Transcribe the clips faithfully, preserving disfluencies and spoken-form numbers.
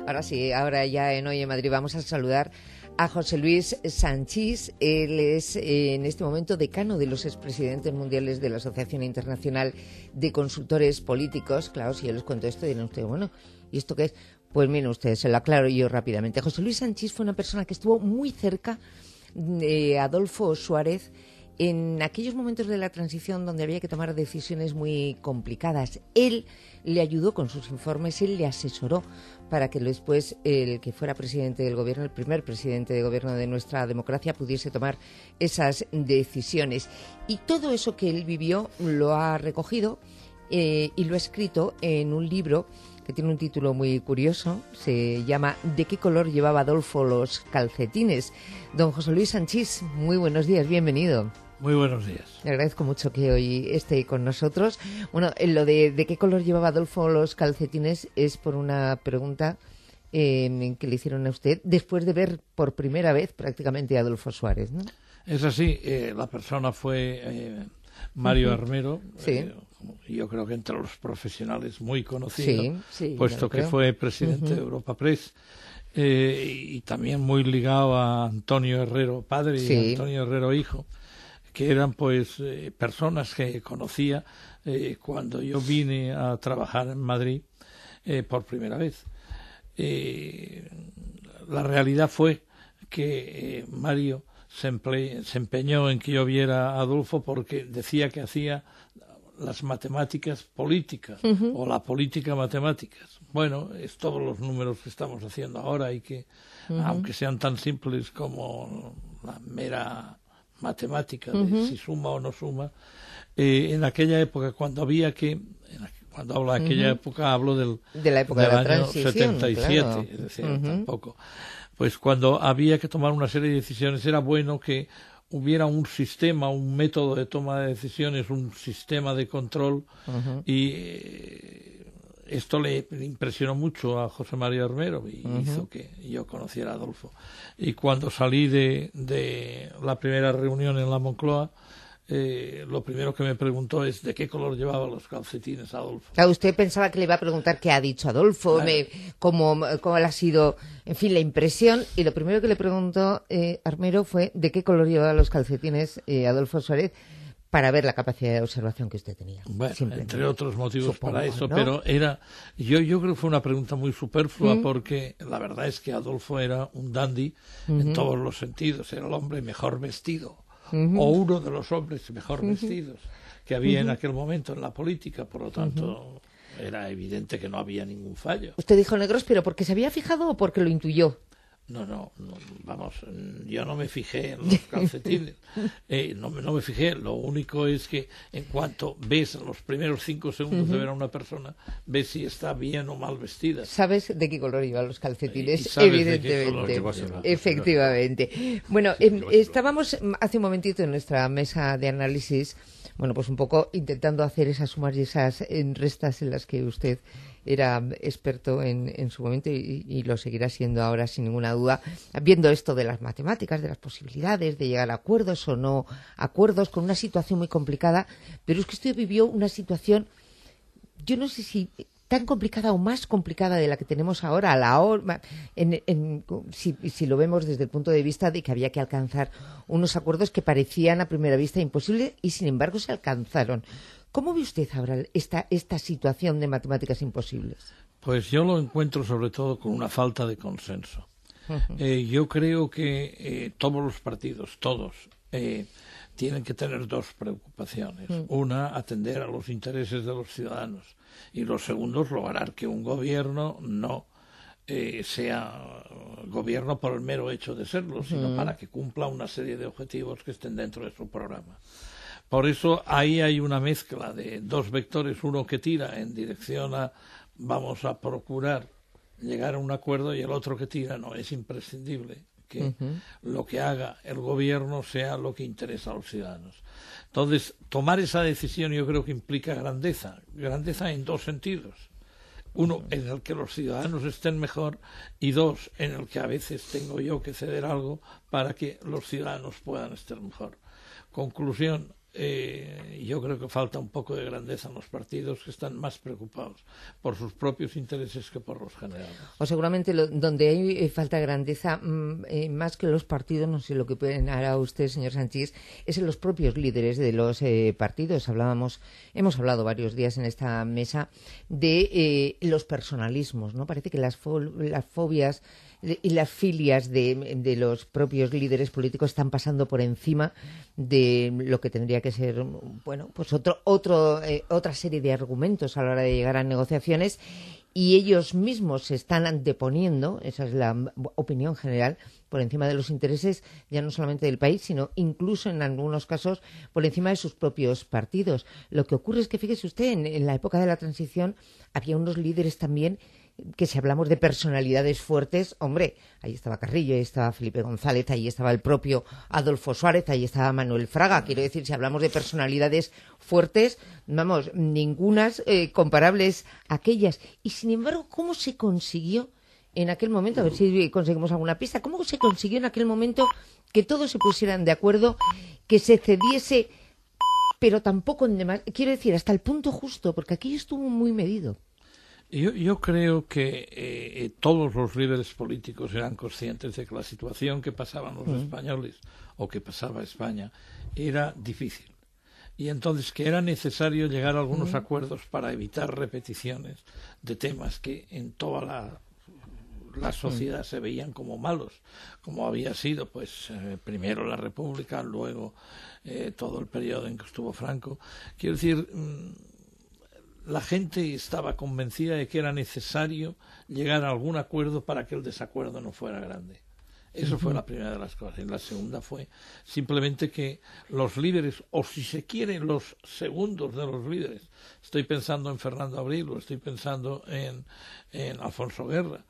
Ahora sí, ahora ya en Hoy en Madrid vamos a saludar a José Luis Sanchis. Él es eh, en este momento decano de los expresidentes mundiales de la Asociación Internacional de Consultores Políticos. Claro, si yo les cuento esto, dirán ustedes, bueno, ¿y esto qué es? Pues miren ustedes, se lo aclaro yo rápidamente. José Luis Sanchis fue una persona que estuvo muy cerca de Adolfo Suárez en aquellos momentos de la transición donde había que tomar decisiones muy complicadas. Él le ayudó con sus informes, él le asesoró para que después el que fuera presidente del gobierno, el primer presidente de gobierno de nuestra democracia, pudiese tomar esas decisiones. Y todo eso que él vivió lo ha recogido eh, y lo ha escrito en un libro que tiene un título muy curioso, se llama ¿De qué color llevaba Adolfo los calcetines? Don José Luis Sanchis, muy buenos días, bienvenido. Muy buenos días. Le agradezco mucho que hoy esté con nosotros. Bueno, lo de, de qué color llevaba Adolfo los calcetines es por una pregunta eh, que le hicieron a usted después de ver por primera vez prácticamente a Adolfo Suárez, ¿no? Es así, eh, la persona fue eh, Mario uh-huh. Armero, sí. eh, yo creo que entre los profesionales muy conocido, sí, sí, puesto que fue presidente uh-huh. de Europa Press. Eh, y también muy ligado a Antonio Herrero padre sí. y Antonio Herrero hijo, que eran pues eh, personas que conocía eh, cuando yo vine a trabajar en Madrid eh, por primera vez. Eh, la realidad fue que eh, Mario se, emple- se empeñó en que yo viera a Adolfo porque decía que hacía las matemáticas políticas uh-huh. o la política matemáticas. Bueno, es todos los números que estamos haciendo ahora y que, uh-huh. aunque sean tan simples como la mera matemática de uh-huh. si suma o no suma, eh, en aquella época cuando había que, cuando hablo de aquella uh-huh. época hablo del, de la época del de la año transición, setenta y siete, claro. es decir, uh-huh. tampoco. Pues cuando había que tomar una serie de decisiones era bueno que hubiera un sistema, un método de toma de decisiones, un sistema de control uh-huh. y eh, esto le impresionó mucho a José María Armero y uh-huh. hizo que yo conociera a Adolfo. Y cuando salí de, de la primera reunión en la Moncloa, eh, lo primero que me preguntó es ¿de qué color llevaba los calcetines Adolfo? Claro, usted pensaba que le iba a preguntar qué ha dicho Adolfo, claro. me, cómo, cómo ha sido, en fin, la impresión, y lo primero que le preguntó eh, Armero fue ¿de qué color llevaba los calcetines eh, Adolfo Suárez? Para ver la capacidad de observación que usted tenía. Bueno, entre otros motivos Supongo, para eso, ¿no? Pero era, yo, yo creo que fue una pregunta muy superflua ¿Mm? porque la verdad es que Adolfo era un dandy uh-huh. en todos los sentidos, era el hombre mejor vestido, uh-huh. o uno de los hombres mejor uh-huh. vestidos que había uh-huh. en aquel momento en la política, por lo tanto uh-huh. era evidente que no había ningún fallo. Usted dijo negros, pero ¿porque se había fijado o porque lo intuyó? No, no, no, vamos, yo no me fijé en los calcetines, eh, no, no me fijé, lo único es que en cuanto ves en los primeros cinco segundos uh-huh. de ver a una persona, ves si está bien o mal vestida. ¿Sabes de qué color llevan los calcetines? Eh, Evidentemente, efectivamente. Bueno, eh, estábamos hace un momentito en nuestra mesa de análisis, bueno, pues un poco intentando hacer esas sumas y esas restas en las que usted era experto en, en su momento y, y lo seguirá siendo ahora sin ninguna duda, viendo esto de las matemáticas, de las posibilidades de llegar a acuerdos o no acuerdos con una situación muy complicada, pero es que usted vivió una situación, yo no sé si tan complicada o más complicada de la que tenemos ahora, a la hora, en, en, si, si lo vemos desde el punto de vista de que había que alcanzar unos acuerdos que parecían a primera vista imposibles y sin embargo se alcanzaron. ¿Cómo ve usted ahora esta, esta situación de matemáticas imposibles? Pues yo lo encuentro sobre todo con una falta de consenso. Uh-huh. Eh, yo creo que eh, todos los partidos, todos, eh, tienen que tener dos preocupaciones. Uh-huh. Una, atender a los intereses de los ciudadanos. Y lo segundo es lograr que un gobierno no eh, sea gobierno por el mero hecho de serlo, uh-huh. sino para que cumpla una serie de objetivos que estén dentro de su programa. Por eso ahí hay una mezcla de dos vectores, uno que tira en dirección a vamos a procurar llegar a un acuerdo y el otro que tira no, es imprescindible que uh-huh. lo que haga el gobierno sea lo que interesa a los ciudadanos. Entonces, tomar esa decisión yo creo que implica grandeza, grandeza en dos sentidos. Uno, en el que los ciudadanos estén mejor y dos, en el que a veces tengo yo que ceder algo para que los ciudadanos puedan estar mejor. Conclusión, eh, yo creo que falta un poco de grandeza en los partidos, que están más preocupados por sus propios intereses que por los generales. O seguramente lo, donde hay eh, falta de grandeza, mm, eh, más que los partidos, no sé lo que pueden hará usted, señor Sanchis, es en los propios líderes de los eh, partidos. Hablábamos, hemos hablado varios días en esta mesa de eh, los personalismos, ¿no? Parece que las, fo las fobias y las filias de, de los propios líderes políticos están pasando por encima de lo que tendría que ser, bueno, pues otro, otro, eh, otra serie de argumentos a la hora de llegar a negociaciones, y ellos mismos se están anteponiendo, esa es la opinión general, por encima de los intereses ya no solamente del país, sino incluso en algunos casos por encima de sus propios partidos. Lo que ocurre es que, fíjese usted, en, en la época de la transición había unos líderes también que, si hablamos de personalidades fuertes, hombre, ahí estaba Carrillo, ahí estaba Felipe González, ahí estaba el propio Adolfo Suárez, ahí estaba Manuel Fraga. Quiero decir, si hablamos de personalidades fuertes, vamos, ningunas eh, comparables a aquellas. Y sin embargo, ¿cómo se consiguió en aquel momento? A ver si conseguimos alguna pista. ¿Cómo se consiguió en aquel momento que todos se pusieran de acuerdo, que se cediese, pero tampoco en demás? Quiero decir, hasta el punto justo, porque aquí estuvo muy medido. Yo, yo creo que eh, todos los líderes políticos eran conscientes de que la situación que pasaban los mm. españoles o que pasaba España era difícil. Y entonces que era necesario llegar a algunos mm. acuerdos para evitar repeticiones de temas que en toda la, la sociedad mm. se veían como malos, como había sido pues eh, primero la República, luego eh, todo el periodo en que estuvo Franco. Quiero decir, mm, la gente estaba convencida de que era necesario llegar a algún acuerdo para que el desacuerdo no fuera grande. Eso uh-huh. fue la primera de las cosas. Y la segunda fue simplemente que los líderes, o si se quiere, los segundos de los líderes, estoy pensando en Fernando Abril o estoy pensando en, en Alfonso Guerra,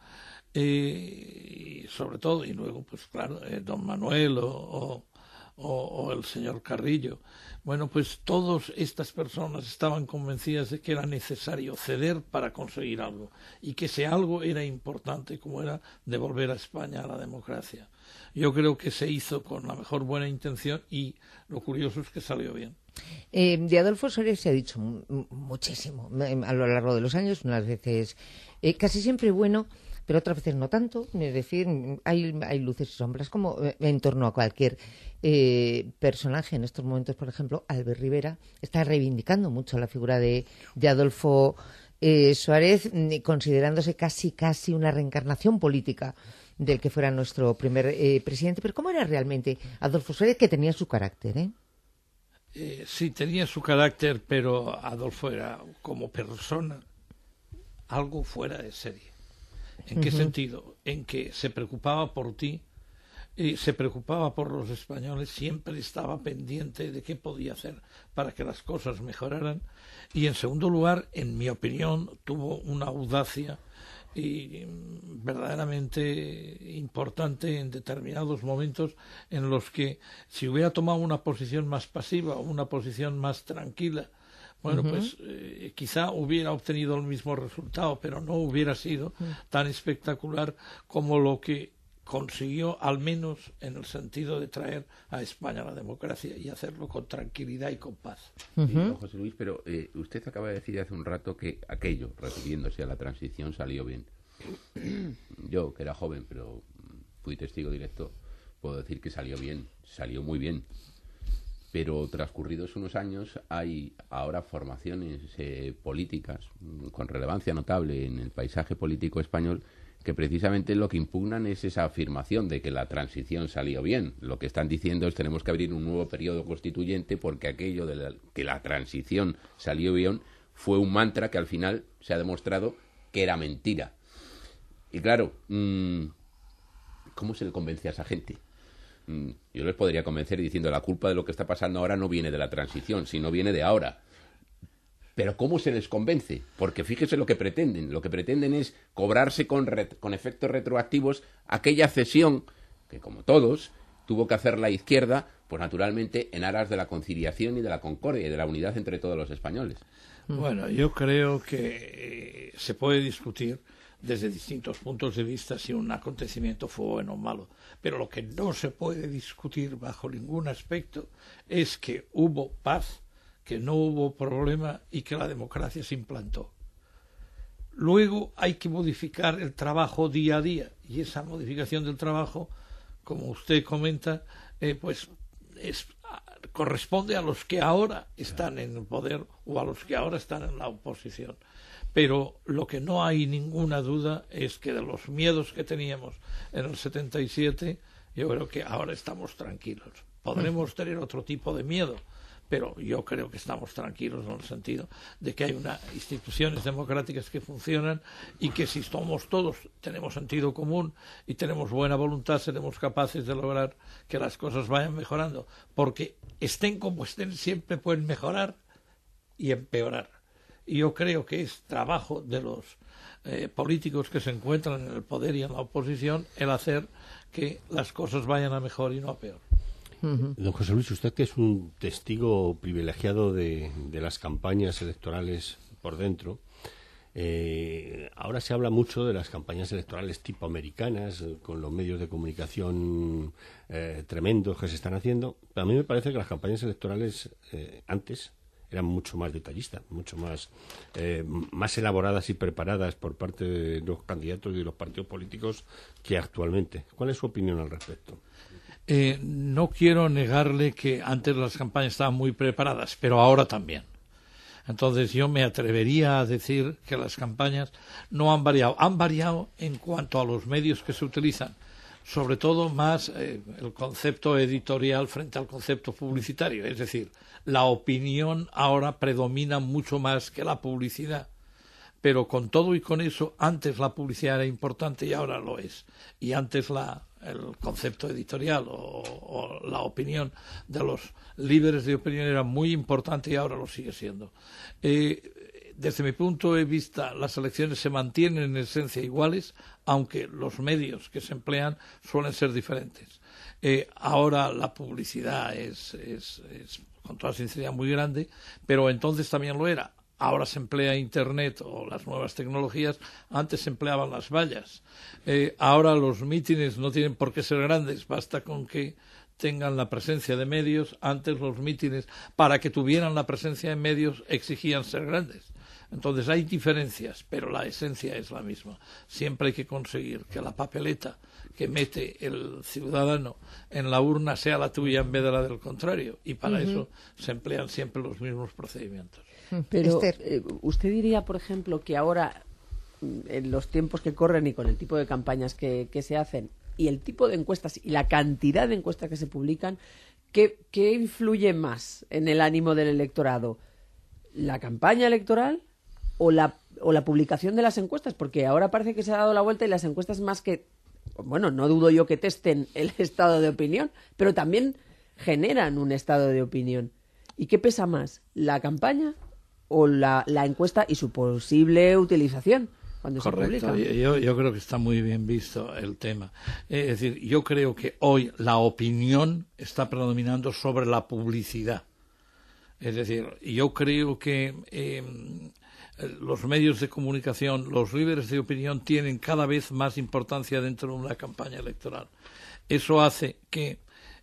eh, y sobre todo, y luego, pues claro, eh, don Manuel o, o, o, o el señor Carrillo. Bueno, pues todas estas personas estaban convencidas de que era necesario ceder para conseguir algo, y que ese algo era importante, como era devolver a España a la democracia. Yo creo que se hizo con la mejor buena intención, y lo curioso es que salió bien. Eh, de Adolfo Suárez se ha dicho muchísimo a lo largo de los años, unas veces eh, casi siempre bueno, pero otras veces no tanto. Es decir, hay, hay luces y sombras como en torno a cualquier eh, personaje. En estos momentos, por ejemplo, Albert Rivera está reivindicando mucho la figura de, de Adolfo eh, Suárez, considerándose casi casi una reencarnación política del que fuera nuestro primer eh, presidente. Pero ¿cómo era realmente Adolfo Suárez, que tenía su carácter, eh? Eh, sí, tenía su carácter, pero Adolfo era, como persona, algo fuera de serie. ¿En qué uh-huh. sentido? En que se preocupaba por ti, y se preocupaba por los españoles, siempre estaba pendiente de qué podía hacer para que las cosas mejoraran, y en segundo lugar, en mi opinión, tuvo una audacia y verdaderamente importante en determinados momentos en los que, si hubiera tomado una posición más pasiva o una posición más tranquila, bueno, uh-huh. pues eh, quizá hubiera obtenido el mismo resultado, pero no hubiera sido uh-huh. tan espectacular como lo que consiguió, al menos en el sentido de traer a España la democracia y hacerlo con tranquilidad y con paz. Uh-huh. Sí, no, José Luis, pero eh, usted acaba de decir hace un rato que aquello, refiriéndose a la transición, salió bien. Yo, que era joven, pero fui testigo directo, puedo decir que salió bien, salió muy bien. Pero transcurridos unos años hay ahora formaciones eh, políticas con relevancia notable en el paisaje político español que precisamente lo que impugnan es esa afirmación de que la transición salió bien. Lo que están diciendo es tenemos que abrir un nuevo periodo constituyente porque aquello de la, que la transición salió bien fue un mantra que al final se ha demostrado que era mentira. Y claro, mmm, ¿cómo se le convence a esa gente? Yo les podría convencer diciendo la culpa de lo que está pasando ahora no viene de la transición, sino viene de ahora. Pero ¿cómo se les convence? Porque fíjese lo que pretenden. Lo que pretenden es cobrarse con, ret- con efectos retroactivos aquella cesión que, como todos, tuvo que hacer la izquierda, pues naturalmente en aras de la conciliación y de la concordia y de la unidad entre todos los españoles. Bueno, yo creo que eh, se puede discutir desde distintos puntos de vista si un acontecimiento fue bueno o malo, pero lo que no se puede discutir bajo ningún aspecto es que hubo paz, que no hubo problema y que la democracia se implantó. Luego hay que modificar el trabajo día a día, y esa modificación del trabajo, como usted comenta, eh, pues es, corresponde a los que ahora están en el poder o a los que ahora están en la oposición. Pero lo que no hay ninguna duda es que de los miedos que teníamos en el setenta y siete, yo creo que ahora estamos tranquilos. Podremos tener otro tipo de miedo, pero yo creo que estamos tranquilos en el sentido de que hay unas instituciones democráticas que funcionan y que si somos todos, tenemos sentido común y tenemos buena voluntad, seremos capaces de lograr que las cosas vayan mejorando. Porque estén como estén, siempre pueden mejorar y empeorar. Y yo creo que es trabajo de los eh, políticos que se encuentran en el poder y en la oposición el hacer que las cosas vayan a mejor y no a peor. Don José Luis, usted que es un testigo privilegiado de, de las campañas electorales por dentro, eh, ahora se habla mucho de las campañas electorales tipo americanas, con los medios de comunicación eh, tremendos que se están haciendo. A mí me parece que las campañas electorales eh, antes eran mucho más detallistas, mucho más, eh, más elaboradas y preparadas por parte de los candidatos y de los partidos políticos que actualmente. ¿Cuál es su opinión al respecto? Eh, no quiero negarle que antes las campañas estaban muy preparadas, pero ahora también. Entonces yo me atrevería a decir que las campañas no han variado. Han variado en cuanto a los medios que se utilizan, sobre todo más eh, el concepto editorial frente al concepto publicitario. Es decir, la opinión ahora predomina mucho más que la publicidad. Pero con todo y con eso, antes la publicidad era importante y ahora lo es. Y antes la, el concepto editorial o, o la opinión de los líderes de opinión era muy importante y ahora lo sigue siendo. Eh, desde mi punto de vista, las elecciones se mantienen en esencia iguales, aunque los medios que se emplean suelen ser diferentes. Eh, ahora la publicidad es, es, es, con toda sinceridad, muy grande, pero entonces también lo era. Ahora se emplea Internet o las nuevas tecnologías, antes se empleaban las vallas. Eh, ahora los mítines no tienen por qué ser grandes, basta con que tengan la presencia de medios. Antes los mítines, para que tuvieran la presencia de medios, exigían ser grandes. Entonces hay diferencias, pero la esencia es la misma. Siempre hay que conseguir que la papeleta que mete el ciudadano en la urna sea la tuya en vez de la del contrario. Y para uh-huh. eso se emplean siempre los mismos procedimientos. Pero eh, usted diría, por ejemplo, que ahora, en los tiempos que corren y con el tipo de campañas que, que se hacen y el tipo de encuestas y la cantidad de encuestas que se publican, ¿qué, qué influye más en el ánimo del electorado? ¿La campaña electoral o la, o la publicación de las encuestas? Porque ahora parece que se ha dado la vuelta y las encuestas más que... Bueno, no dudo yo que testen el estado de opinión, pero también generan un estado de opinión. ¿Y qué pesa más? ¿La campaña o la, la encuesta y su posible utilización cuando Correcto. se publica? Yo, yo creo que está muy bien visto el tema. Es decir, yo creo que hoy la opinión está predominando sobre la publicidad. Es decir, yo creo que eh, los medios de comunicación, los líderes de opinión tienen cada vez más importancia dentro de una campaña electoral. Eso hace que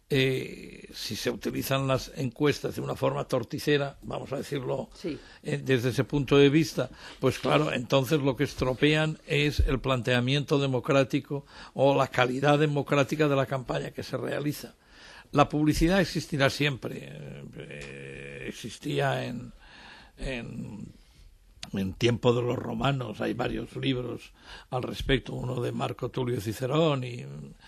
Eh, si se utilizan las encuestas de una forma torticera, vamos a decirlo sí. eh, desde ese punto de vista, pues claro, entonces lo que estropean es el planteamiento democrático o la calidad democrática de la campaña que se realiza. La publicidad existirá siempre, eh, existía en, en en tiempo de los romanos, hay varios libros al respecto, uno de Marco Tulio Cicerón, y,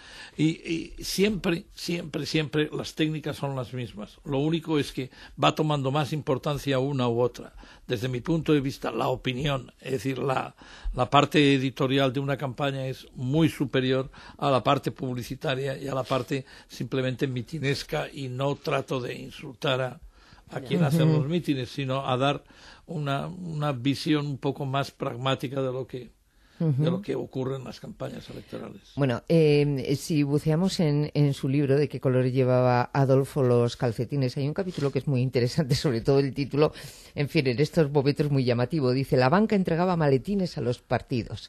y, y siempre, siempre, siempre las técnicas son las mismas. Lo único es que va tomando más importancia una u otra. Desde mi punto de vista, la opinión, es decir, la, la parte editorial de una campaña es muy superior a la parte publicitaria y a la parte simplemente mitinesca, y no trato de insultar a a quien hace los mítines, sino a dar una, una visión un poco más pragmática de lo que uh-huh. de lo que ocurre en las campañas electorales. Bueno, eh, si buceamos en, en su libro de qué color llevaba Adolfo los calcetines, hay un capítulo que es muy interesante, sobre todo el título, en fin, en estos momentos muy llamativo. Dice, la banca entregaba maletines a los partidos.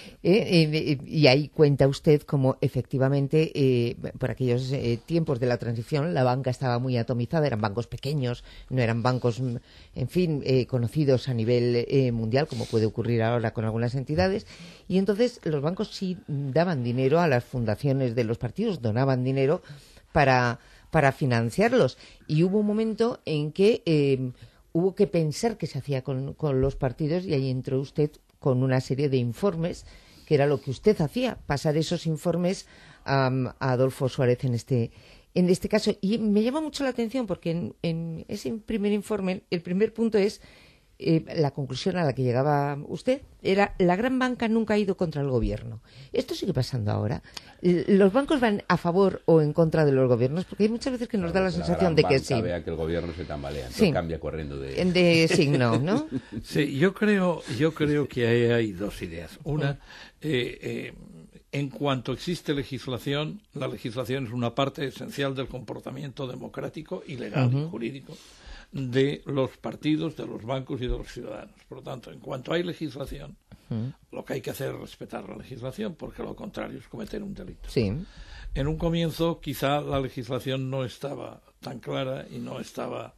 Eh, eh, y ahí cuenta usted cómo efectivamente, eh, por aquellos eh, tiempos de la transición, la banca estaba muy atomizada, eran bancos pequeños, no eran bancos, en fin, eh, conocidos a nivel eh, mundial, como puede ocurrir ahora con algunas entidades, y entonces los bancos sí daban dinero a las fundaciones de los partidos, donaban dinero para, para financiarlos, y hubo un momento en que eh, hubo que pensar qué se hacía con, con los partidos, y ahí entró usted con una serie de informes, que era lo que usted hacía, pasar esos informes um, a Adolfo Suárez en este en este caso. Y me llama mucho la atención porque en, en ese primer informe, el primer punto es eh, la conclusión a la que llegaba usted, era la gran banca nunca ha ido contra el gobierno. Esto sigue pasando ahora. ¿Los bancos van a favor o en contra de los gobiernos? Porque hay muchas veces que nos da la sensación de que sí. Vea que el gobierno se tambalea, sí. cambia corriendo de... de signo, ¿no? Sí, yo creo, yo creo que hay, hay dos ideas. Una, eh, eh, en cuanto existe legislación, la legislación es una parte esencial del comportamiento democrático y legal uh-huh. y jurídico de los partidos, de los bancos y de los ciudadanos. Por lo tanto, en cuanto hay legislación, uh-huh. lo que hay que hacer es respetar la legislación, porque lo contrario es cometer un delito. Sí. En un comienzo, quizá la legislación no estaba tan clara y no estaba,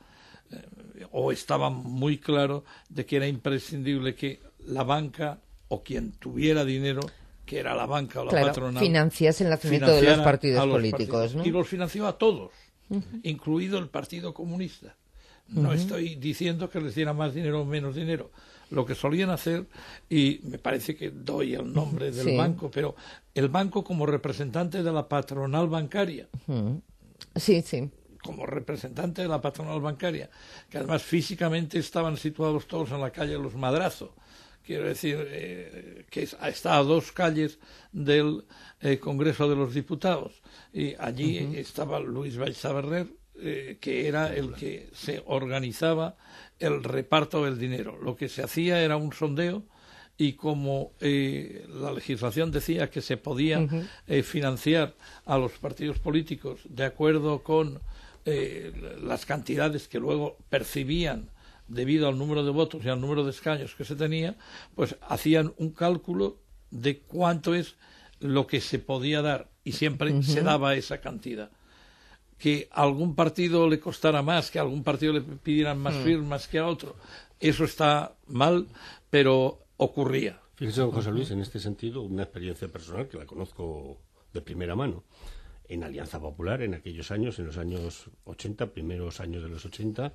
eh, o estaba muy claro de que era imprescindible que la banca o quien tuviera dinero, que era la banca o la claro, patronal, financiase el nacimiento de los partidos políticos, partidos, ¿no? Y los financió a todos, uh-huh. incluido el Partido Comunista. No uh-huh. estoy diciendo que les diera más dinero o menos dinero. Lo que solían hacer, y me parece que doy el nombre del sí. banco, pero el banco como representante de la patronal bancaria. Uh-huh. Sí, sí. Como representante de la patronal bancaria, que además físicamente estaban situados todos en la calle Los Madrazo. Quiero decir, eh, que está a dos calles del eh, Congreso de los Diputados. Y allí uh-huh. estaba Luis Ballsaberrer, eh, que era el que se organizaba el reparto del dinero. Lo que se hacía era un sondeo y como eh, la legislación decía que se podía uh-huh. eh, financiar a los partidos políticos de acuerdo con eh, las cantidades que luego percibían debido al número de votos y al número de escaños que se tenía, pues hacían un cálculo de cuánto es lo que se podía dar y siempre uh-huh. se daba esa cantidad. Que a algún partido le costara más, que a algún partido le pidieran más uh-huh. firmas que a otro, eso está mal, pero ocurría. Fíjese, don José Luis, en este sentido, una experiencia personal que la conozco de primera mano. En Alianza Popular, en aquellos años, en los años ochenta, primeros años de los ochenta,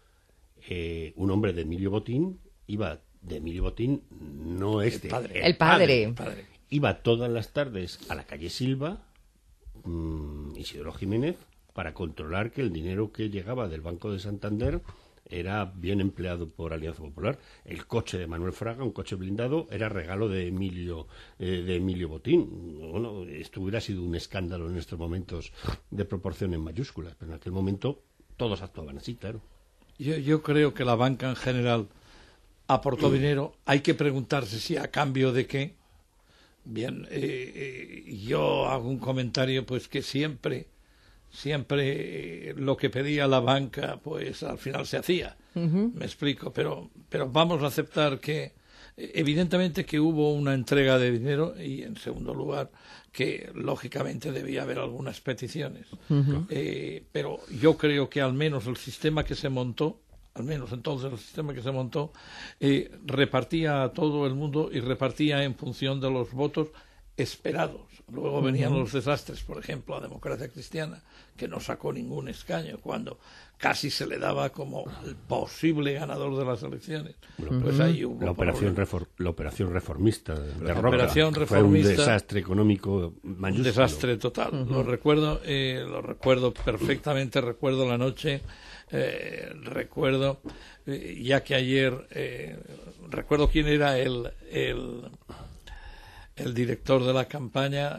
Eh, un hombre de Emilio Botín iba de Emilio Botín, no este, el padre, el, el padre. el padre, iba todas las tardes a la calle Silva, mmm, Isidoro Jiménez, para controlar que el dinero que llegaba del Banco de Santander era bien empleado por Alianza Popular. El coche de Manuel Fraga, un coche blindado, era regalo de Emilio eh, de Emilio Botín. Bueno, esto hubiera sido un escándalo en estos momentos de proporción en mayúsculas, pero en aquel momento todos actuaban así, claro. Yo, yo creo que la banca en general aportó dinero. Hay que preguntarse si a cambio de qué. Bien, eh, eh, yo hago un comentario, pues que siempre, siempre eh, lo que pedía la banca, pues al final se hacía. Uh-huh. Me explico, pero, pero vamos a aceptar que, eh, evidentemente que hubo una entrega de dinero y, en segundo lugar, que lógicamente debía haber algunas peticiones. Uh-huh. Eh, pero yo creo que al menos el sistema que se montó, al menos entonces el sistema que se montó, eh, repartía a todo el mundo y repartía en función de los votos esperados. Luego venían uh-huh. los desastres, por ejemplo, la Democracia Cristiana, que no sacó ningún escaño, cuando casi se le daba como el posible ganador de las elecciones. Uh-huh. Pues ahí hubo la operación, refor- la operación reformista de, de Roca, operación fue reformista, un desastre económico mayúsculo. Un desastre total. Uh-huh. Lo recuerdo, eh, lo recuerdo perfectamente. Recuerdo la noche. Eh, recuerdo, eh, ya que ayer eh, recuerdo quién era el el, el director de la campaña, eh,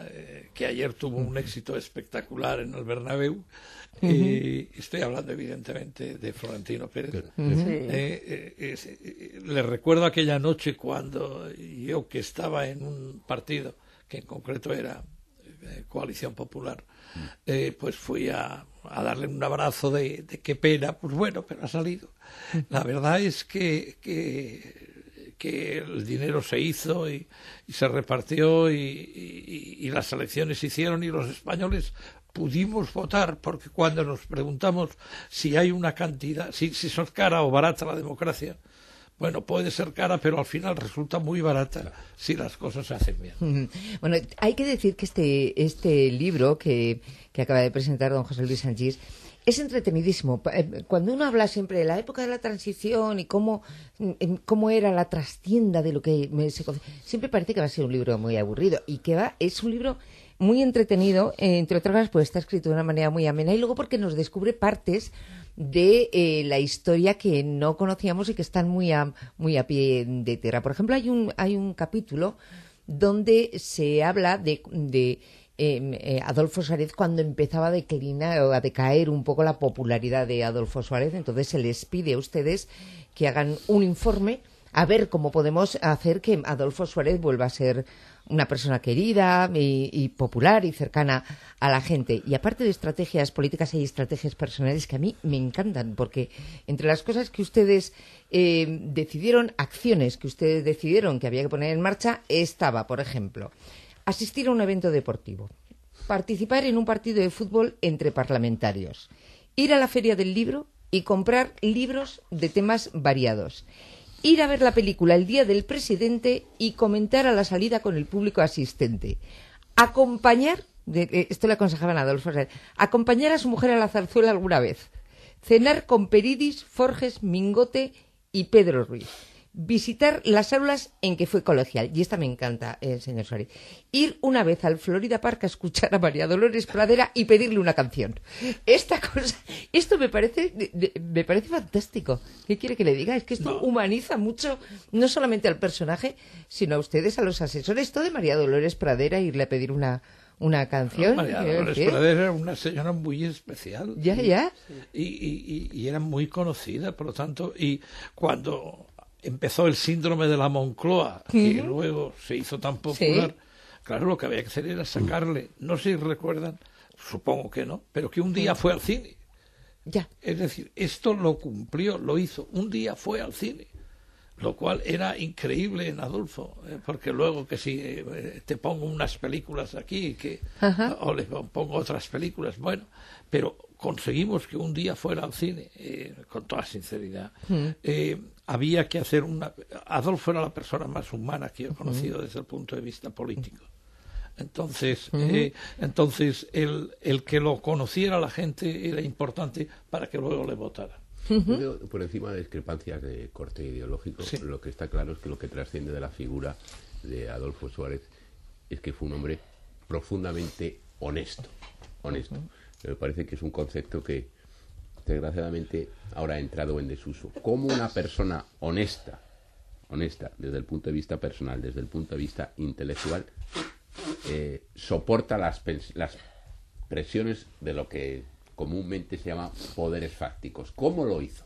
que ayer tuvo un éxito espectacular en el Bernabéu. Eh, estoy hablando evidentemente de Florentino Pérez. Sí. Eh, eh, eh, le recuerdo aquella noche cuando yo, que estaba en un partido que en concreto era eh, Coalición Popular, eh, pues fui a, a darle un abrazo de, de qué pena, pues bueno, pero ha salido. La verdad es que, que, que el dinero se hizo y, y se repartió y, y, y las elecciones se hicieron y los españoles pudimos votar, porque cuando nos preguntamos si hay una cantidad, si, si es cara o barata la democracia, bueno, puede ser cara, pero al final resulta muy barata si las cosas se hacen bien. Bueno, hay que decir que este, este libro que, que acaba de presentar don José Luis Sanchís es entretenidísimo. Cuando uno habla siempre de la época de la transición y cómo, cómo era la trastienda de lo que se, siempre parece que va a ser un libro muy aburrido, y que va, es un libro muy entretenido, entre otras cosas, pues está escrito de una manera muy amena, y luego porque nos descubre partes de eh, la historia que no conocíamos y que están muy a, muy a pie de tierra. Por ejemplo, hay un, hay un capítulo donde se habla de, de eh, eh, Adolfo Suárez cuando empezaba a declinar o a decaer un poco la popularidad de Adolfo Suárez. Entonces se les pide a ustedes que hagan un informe a ver cómo podemos hacer que Adolfo Suárez vuelva a ser una persona querida y, y popular y cercana a la gente. Y aparte de estrategias políticas, hay estrategias personales que a mí me encantan, porque entre las cosas que ustedes eh, decidieron, acciones que ustedes decidieron que había que poner en marcha, estaba, por ejemplo, asistir a un evento deportivo, participar en un partido de fútbol entre parlamentarios, ir a la Feria del Libro y comprar libros de temas variados, ir a ver la película El Día del Presidente y comentar a la salida con el público asistente. Acompañar, de, esto le aconsejaban a Adolfo, acompañar a su mujer a la zarzuela alguna vez. Cenar con Peridis, Forges, Mingote y Pedro Ruiz. Visitar las aulas en que fue colegial. Y esta me encanta, el eh, señor Suárez. Ir una vez al Florida Park a escuchar a María Dolores Pradera y pedirle una canción. Esta cosa, esto me parece, me parece fantástico. ¿Qué quiere que le diga? Es que esto no. humaniza mucho, no solamente al personaje, sino a ustedes, a los asesores. Esto de María Dolores Pradera, irle a pedir una, una canción. No, María Dolores Pradera era una señora muy especial. Ya, ya. Y, y, y, y era muy conocida, por lo tanto, y cuando empezó el síndrome de la Moncloa, que uh-huh. luego se hizo tan popular, ¿sí? Claro, lo que había que hacer era sacarle, no sé si recuerdan, supongo que no, pero que un día fue al cine. Ya. Es decir, esto lo cumplió, lo hizo, un día fue al cine, lo cual era increíble en Adolfo, eh, porque luego que si eh, te pongo unas películas aquí, que uh-huh. o le pongo otras películas, bueno, pero conseguimos que un día fuera al cine, eh, con toda sinceridad. Uh-huh. Eh, había que hacer una... Adolfo era la persona más humana que yo he conocido uh-huh. desde el punto de vista político. Entonces, uh-huh. eh, entonces el, el que lo conociera la gente era importante para que luego le votara. Uh-huh. Por encima de discrepancias de corte ideológico, sí. Lo que está claro es que lo que trasciende de la figura de Adolfo Suárez es que fue un hombre profundamente honesto. Honesto. Uh-huh. Me parece que es un concepto que desgraciadamente ahora ha entrado en desuso. Como una persona honesta, honesta desde el punto de vista personal, desde el punto de vista intelectual, eh, soporta las, las presiones de lo que comúnmente se llama poderes fácticos. ¿Cómo lo hizo?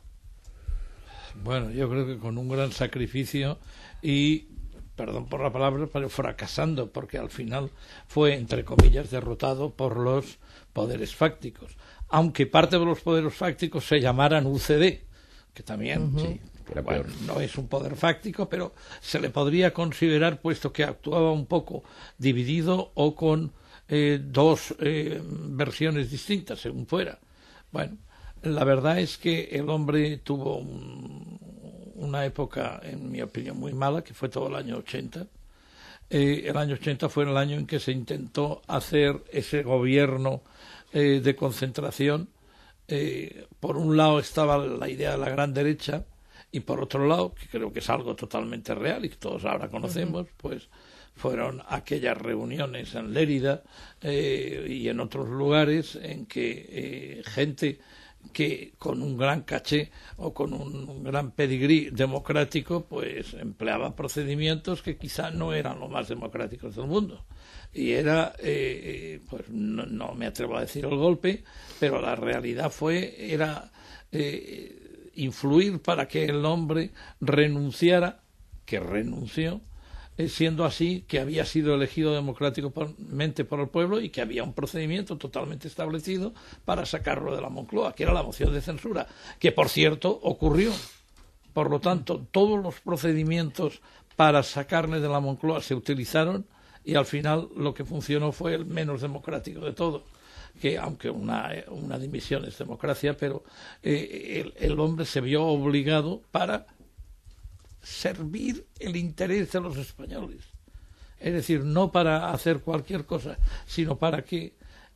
Bueno, yo creo que con un gran sacrificio y, perdón por la palabra, pero fracasando, porque al final fue, entre comillas, derrotado por los poderes fácticos. Aunque parte de los poderes fácticos se llamaran U C D, que también uh-huh. sí, bueno, no es un poder fáctico, pero se le podría considerar, puesto que actuaba un poco dividido o con eh, dos eh, versiones distintas, según fuera. Bueno, la verdad es que el hombre tuvo un, una época, en mi opinión, muy mala, que fue todo el año ochenta. Eh, el año ochenta fue el año en que se intentó hacer ese gobierno eh, de concentración. Eh, por un lado estaba la idea de la gran derecha y por otro lado, que creo que es algo totalmente real y que todos ahora conocemos, uh-huh. pues fueron aquellas reuniones en Lérida eh, y en otros lugares en que eh, gente que con un gran caché o con un, un gran pedigrí democrático, pues empleaba procedimientos que quizá no eran los más democráticos del mundo. Y era, eh, pues no, no me atrevo a decir el golpe, pero la realidad fue, era eh, influir para que el hombre renunciara, que renunció, siendo así que había sido elegido democráticamente por el pueblo y que había un procedimiento totalmente establecido para sacarlo de la Moncloa, que era la moción de censura, que por cierto ocurrió. Por lo tanto, todos los procedimientos para sacarle de la Moncloa se utilizaron y al final lo que funcionó fue el menos democrático de todo, que aunque una, una dimisión es democracia, pero eh, el, el hombre se vio obligado para servir el interés de los españoles, es decir, no para hacer cualquier cosa, sino para que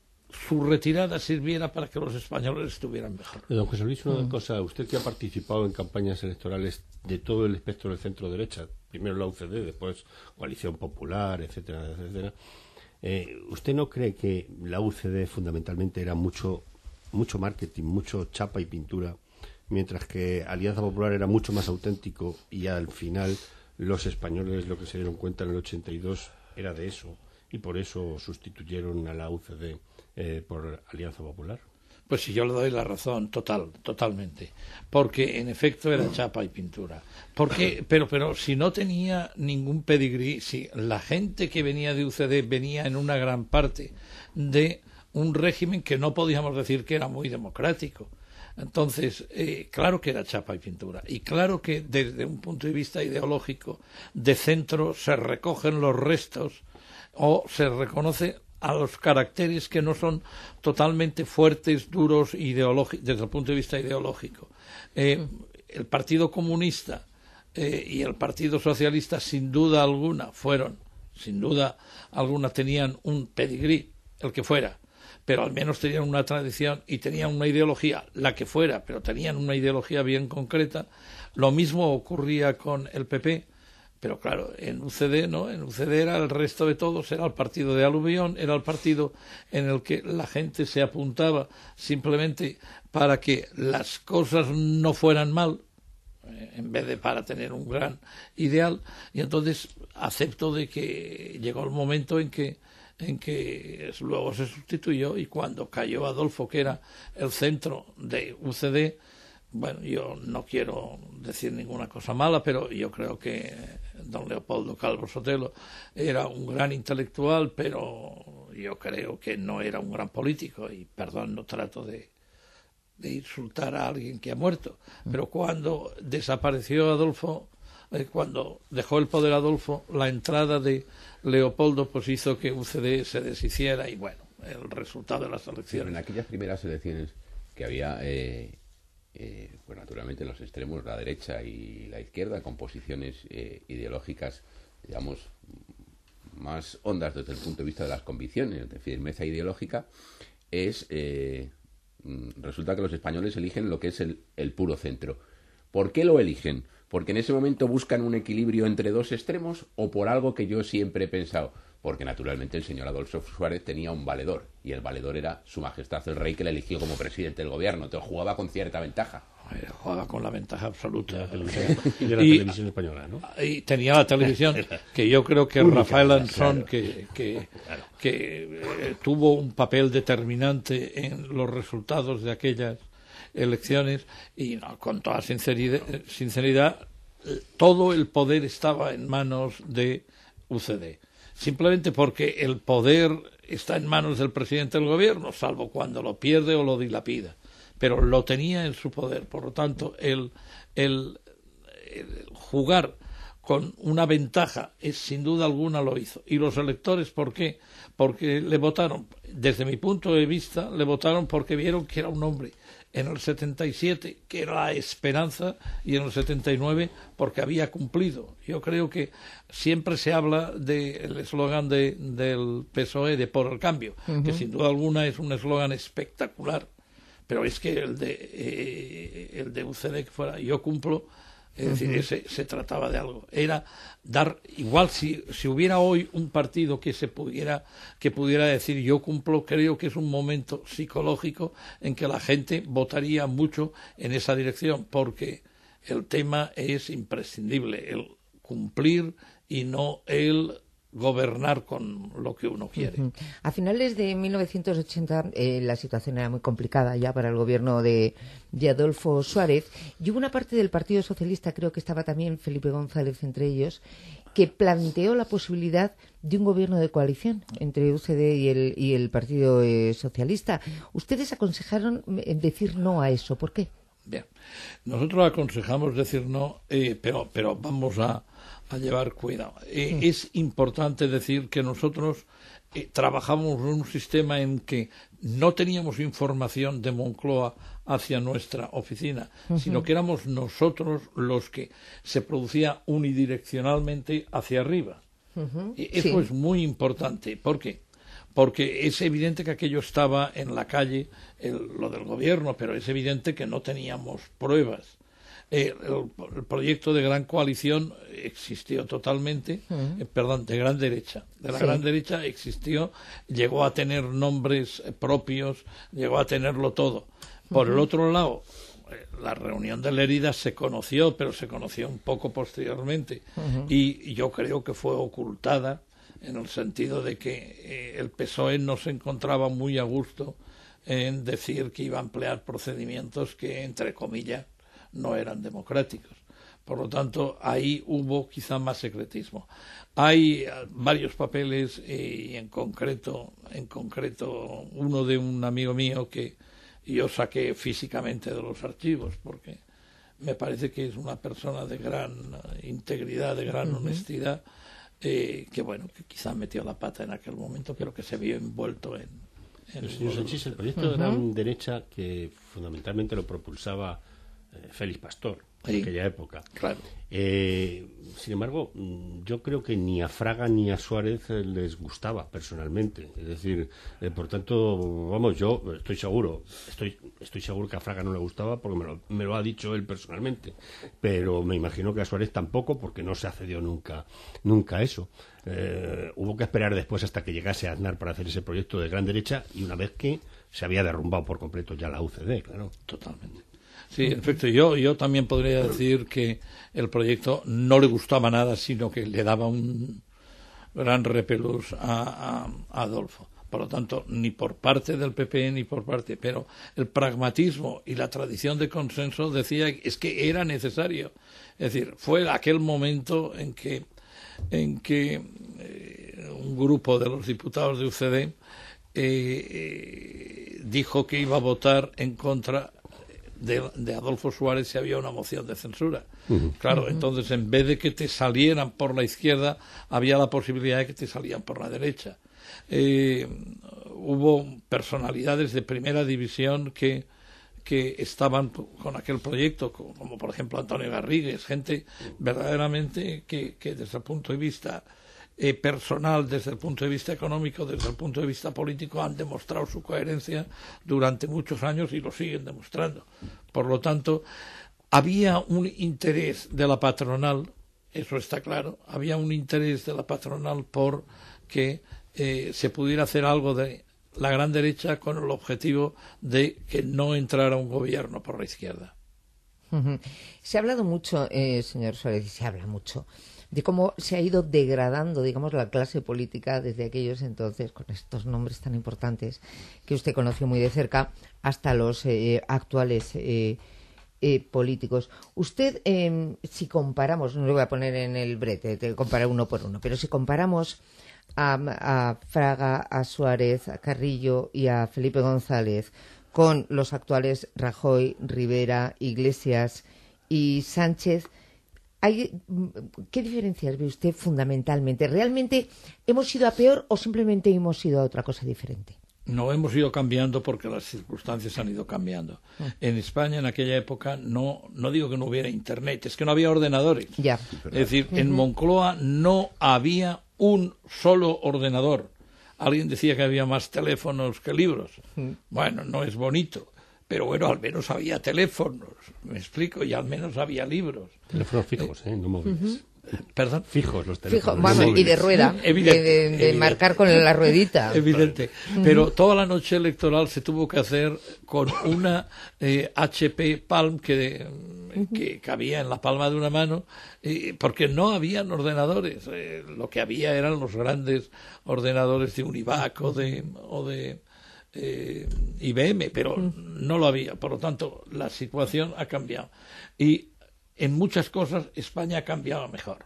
su retirada sirviera para que los españoles estuvieran mejor. Don José Luis, una mm. cosa, usted que ha participado en campañas electorales de todo el espectro del centro derecha, primero la U C D, después Coalición Popular, etcétera, etcétera, eh, ¿usted no cree que la U C D fundamentalmente era mucho, mucho marketing, mucho chapa y pintura, mientras que Alianza Popular era mucho más auténtico y al final los españoles lo que se dieron cuenta en el ochenta y dos era de eso y por eso sustituyeron a la U C D eh, por Alianza Popular? Pues sí, yo le doy la razón, total, totalmente, porque en efecto era chapa y pintura. Porque, pero, pero si no tenía ningún pedigrí, si la gente que venía de U C D venía en una gran parte de un régimen que no podíamos decir que era muy democrático. Entonces, eh, claro que era chapa y pintura. Y claro que desde un punto de vista ideológico de centro se recogen los restos o se reconoce a los caracteres que no son totalmente fuertes, duros, desde el punto de vista ideológico. Eh, el Partido Comunista eh, y el Partido Socialista, sin duda alguna, fueron, sin duda alguna, tenían un pedigrí, el que fuera, pero al menos tenían una tradición y tenían una ideología, la que fuera, pero tenían una ideología bien concreta. Lo mismo ocurría con el P P, pero claro, en U C D no, en U C D era el resto de todos, era el partido de aluvión, era el partido en el que la gente se apuntaba simplemente para que las cosas no fueran mal, en vez de para tener un gran ideal, y entonces acepto de que llegó el momento en que en que luego se sustituyó y cuando cayó Adolfo, que era el centro de U C D, bueno, yo no quiero decir ninguna cosa mala, pero yo creo que don Leopoldo Calvo Sotelo era un gran intelectual, pero yo creo que no era un gran político y, perdón, no trato de, de insultar a alguien que ha muerto, pero cuando desapareció Adolfo, eh, cuando dejó el poder Adolfo, la entrada de Leopoldo pues hizo que U C D se deshiciera y bueno, el resultado de las elecciones. En aquellas primeras elecciones que había, eh, eh, pues naturalmente los extremos, la derecha y la izquierda, con posiciones eh, ideológicas, digamos, más hondas desde el punto de vista de las convicciones, de firmeza ideológica, es eh, resulta que los españoles eligen lo que es el, el puro centro. ¿Por qué lo eligen? ¿Porque en ese momento buscan un equilibrio entre dos extremos o por algo que yo siempre he pensado? Porque naturalmente el señor Adolfo Suárez tenía un valedor y el valedor era su majestad el rey, que le eligió como presidente del gobierno. Entonces jugaba con cierta ventaja. Jugaba con la ventaja absoluta. De la y de la y, televisión española, ¿no? Y tenía la televisión, que yo creo que Única, Rafael Ansón, claro. que, que, claro. que eh, tuvo un papel determinante en los resultados de aquellas elecciones y no, con toda sinceridad, sinceridad todo el poder estaba en manos de U C D, simplemente porque el poder está en manos del presidente del gobierno, salvo cuando lo pierde o lo dilapida, pero lo tenía en su poder. Por lo tanto, el, el, el jugar con una ventaja es, sin duda alguna lo hizo. Y los electores, ¿por qué? Porque le votaron, desde mi punto de vista, le votaron porque vieron que era un hombre. En el setenta y siete, que era la esperanza, y en el setenta y nueve, porque había cumplido. Yo creo que siempre se habla del eslogan de, del P S O E, de por el cambio, uh-huh. que sin duda alguna es un eslogan espectacular, pero es que el de, eh, el de U C D, que fuera yo cumplo, Es decir, uh-huh. ese, se trataba de algo. Era dar, igual si, si hubiera hoy un partido que se pudiera, que pudiera decir yo cumplo, creo que es un momento psicológico en que la gente votaría mucho en esa dirección, porque el tema es imprescindible, el cumplir y no el gobernar con lo que uno quiere. Uh-huh. A finales de mil novecientos ochenta eh, la situación era muy complicada ya para el gobierno de, de Adolfo Suárez, y hubo una parte del Partido Socialista, creo que estaba también Felipe González entre ellos, que planteó la posibilidad de un gobierno de coalición entre U C D y el, y el Partido eh, Socialista. Ustedes aconsejaron decir no a eso. ¿Por qué? Bien, nosotros aconsejamos decir no, eh, pero, pero vamos a a llevar cuidado. Eh, sí. Es importante decir que nosotros eh, trabajamos en un sistema en que no teníamos información de Moncloa hacia nuestra oficina, uh-huh. sino que éramos nosotros los que se producía unidireccionalmente hacia arriba. Uh-huh. Y eso sí. es muy importante. ¿Por qué? Porque es evidente que aquello estaba en la calle, el, lo del gobierno, pero es evidente que no teníamos pruebas. Eh, el, el proyecto de gran coalición existió totalmente, uh-huh. eh, perdón, de gran derecha. De la sí. gran derecha existió, llegó a tener nombres eh, propios, llegó a tenerlo todo. Por uh-huh. el otro lado, eh, la reunión de Lérida se conoció, pero se conoció un poco posteriormente. Uh-huh. Y yo creo que fue ocultada en el sentido de que eh, el P S O E no se encontraba muy a gusto en decir que iba a emplear procedimientos que, entre comillas, no eran democráticos. Por lo tanto, ahí hubo quizá más secretismo. Hay uh, varios papeles y en concreto, en concreto uno de un amigo mío que yo saqué físicamente de los archivos porque me parece que es una persona de gran uh, integridad, de gran uh-huh. honestidad, eh, que bueno, que quizá metió la pata en aquel momento, pero que se vio envuelto en... en el señor Sanchís, el proyecto uh-huh. de gran derecha que fundamentalmente lo propulsaba Félix Pastor en sí, aquella época. Claro. Eh, sin embargo, yo creo que ni a Fraga ni a Suárez les gustaba personalmente. Es decir, eh, por tanto, vamos, yo estoy seguro, estoy estoy seguro que a Fraga no le gustaba porque me lo, me lo ha dicho él personalmente. Pero me imagino que a Suárez tampoco, porque no se accedió nunca, nunca a eso. Eh, hubo que esperar después hasta que llegase a Aznar para hacer ese proyecto de gran derecha, y una vez que se había derrumbado por completo ya la U C D, claro. Totalmente. Sí, en efecto, yo, yo también podría decir que el proyecto no le gustaba nada, sino que le daba un gran repelús a, a, a Adolfo. Por lo tanto, ni por parte del P P ni por parte, pero el pragmatismo y la tradición de consenso decía es que era necesario. Es decir, fue aquel momento en que, en que eh, un grupo de los diputados de U C D eh, eh, dijo que iba a votar en contra De, de Adolfo Suárez si había una moción de censura. Uh-huh. Claro, uh-huh. entonces en vez de que te salieran por la izquierda, había la posibilidad de que te salían por la derecha. Eh, hubo personalidades de primera división que, que estaban con aquel proyecto, como por ejemplo Antonio Garrigues, gente verdaderamente que, que desde el punto de vista Eh, personal, desde el punto de vista económico, desde el punto de vista político, han demostrado su coherencia durante muchos años y lo siguen demostrando. Por lo tanto, había un interés de la patronal, eso está claro, había un interés de la patronal por que eh, se pudiera hacer algo de la gran derecha con el objetivo de que no entrara un gobierno por la izquierda. Uh-huh. Se ha hablado mucho, eh, señor Suárez, se habla mucho de cómo se ha ido degradando, digamos, la clase política desde aquellos entonces, con estos nombres tan importantes que usted conoció muy de cerca, hasta los eh, actuales eh, eh, políticos. Usted, eh, si comparamos, no lo voy a poner en el brete, te comparar uno por uno, pero si comparamos a, a Fraga, a Suárez, a Carrillo y a Felipe González con los actuales Rajoy, Rivera, Iglesias y Sánchez, Hay, ¿qué diferencias ve usted fundamentalmente? ¿Realmente hemos ido a peor o simplemente hemos ido a otra cosa diferente? No, hemos ido cambiando porque las circunstancias han ido cambiando. Ah. En España, en aquella época, no no digo que no hubiera Internet, es que no había ordenadores. Ya. Es decir, uh-huh. en Moncloa no había un solo ordenador. Alguien decía que había más teléfonos que libros. Uh-huh. Bueno, no es bonito, pero bueno, al menos había teléfonos, me explico, y al menos había libros. Teléfonos fijos, ¿eh? No móviles. Uh-huh. Perdón. Fijos los teléfonos. Fijo, bueno, y de rueda, Evidente, de, de, de evidente. marcar con la ruedita. Evidente. Pero toda la noche electoral se tuvo que hacer con una eh, H P Palm que, que cabía en la palma de una mano, eh, porque no habían ordenadores. Eh, lo que había eran los grandes ordenadores de Univac o de, o de eh, I B M, pero no lo había. Por lo tanto, la situación ha cambiado. Y en muchas cosas España ha cambiado mejor.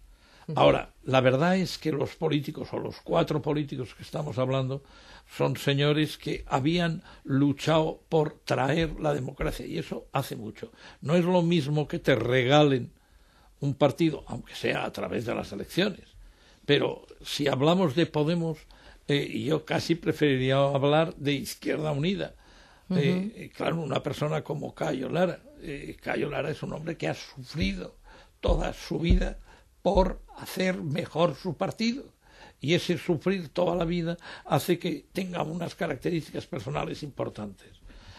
Ahora, la verdad es que los políticos, o los cuatro políticos que estamos hablando, son señores que habían luchado por traer la democracia, y eso hace mucho. No es lo mismo que te regalen un partido, aunque sea a través de las elecciones. Pero si hablamos de Podemos, eh, yo casi preferiría hablar de Izquierda Unida. Uh-huh. Eh, claro, una persona como Cayo Lara. Eh, Cayo Lara es un hombre que ha sufrido toda su vida por hacer mejor su partido, y ese sufrir toda la vida hace que tenga unas características personales importantes.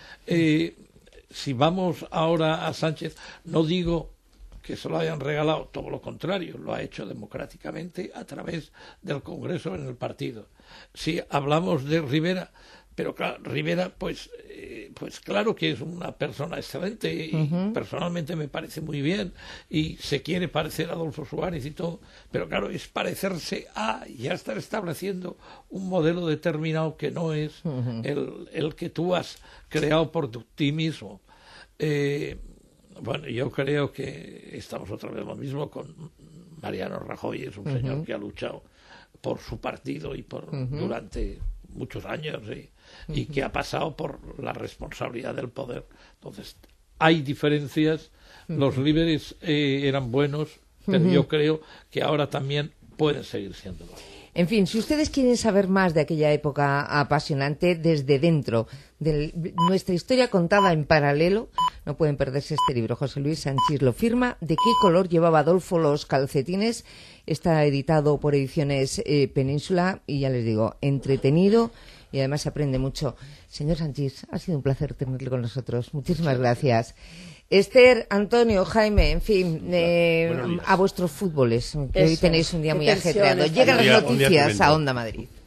Eh, si vamos ahora a Sánchez, no digo que se lo hayan regalado, todo lo contrario, lo ha hecho democráticamente a través del Congreso en el partido. Si hablamos de Rivera, pero claro, Rivera, pues, eh, pues claro que es una persona excelente y uh-huh. personalmente me parece muy bien y se quiere parecer a Adolfo Suárez y todo, pero claro, es parecerse a ya estar estableciendo un modelo determinado que no es uh-huh. el, el que tú has creado por ti mismo. Eh, bueno, yo creo que estamos otra vez lo mismo con Mariano Rajoy, es un uh-huh. señor que ha luchado por su partido y por uh-huh. durante muchos años y, uh-huh. y que ha pasado por la responsabilidad del poder. Entonces, hay diferencias. Uh-huh. Los líderes eh, eran buenos, pero uh-huh. yo creo que ahora también pueden seguir siéndolo. En fin, si ustedes quieren saber más de aquella época apasionante desde dentro de nuestra historia contada en paralelo, no pueden perderse este libro. José Luis Sanchís lo firma. ¿De qué color llevaba Adolfo los calcetines? Está editado por Ediciones eh, Península y ya les digo, entretenido y además se aprende mucho. Señor Sanchís, ha sido un placer tenerlo con nosotros. Muchísimas gracias. Esther, Antonio, Jaime, en fin, eh, a vuestros fútboles, que Eso, hoy tenéis un día muy ajetreado. Llegan las noticias a Onda Madrid.